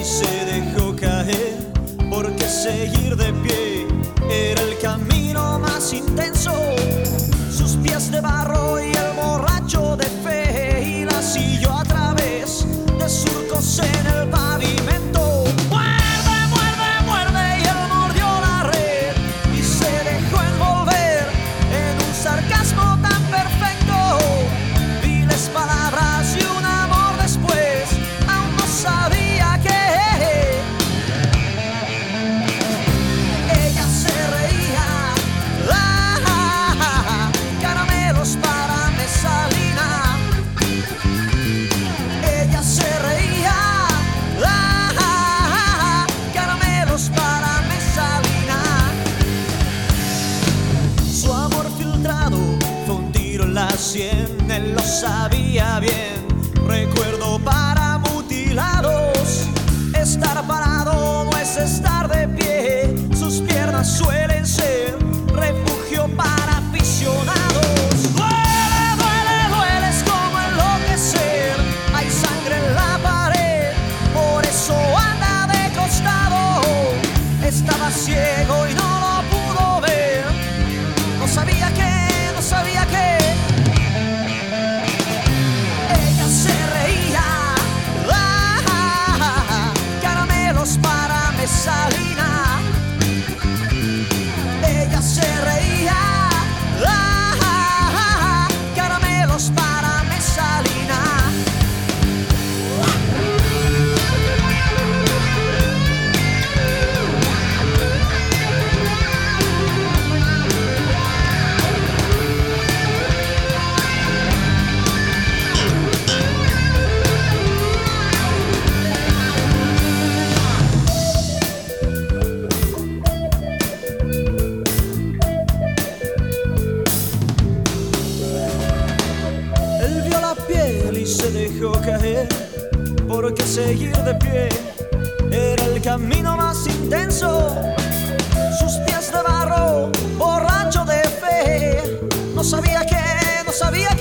se dejó caer, porque seguir de pie era el camino más intenso. Sus pies de barro y el borracho de fe, y la siguió a través de surcos en el pavimento. Muerde, muerde, muerde, y él mordió la red y se dejó envolver en un sarcasmo tan perfecto. Viles palabras y un amor después, aún no sabía qué. Ella se reía, caramelos para Mesalina. Ella se reía, caramelos para Mesalina. Su amor filtrado fue un tiro en la sien, él lo sabía bien. Recuerdo para mutilados, estar parado no es estar de pie. Sus piernas suelen ser refugio para aficionados. Duele, duele, duele, es como enloquecer. Hay sangre en la pared, por eso anda de costado. Estaba ciego y no lo pudo ver. No sabía qué, no sabía qué. Ella se reía, caramelos para Mesalina. Ella se reía, caramelos para Mesalina. Él vio la piel y se dejó caer, porque seguir de pie era el camino más intenso. Sus pies de barro, borracho de fe, no sabía qué, no sabía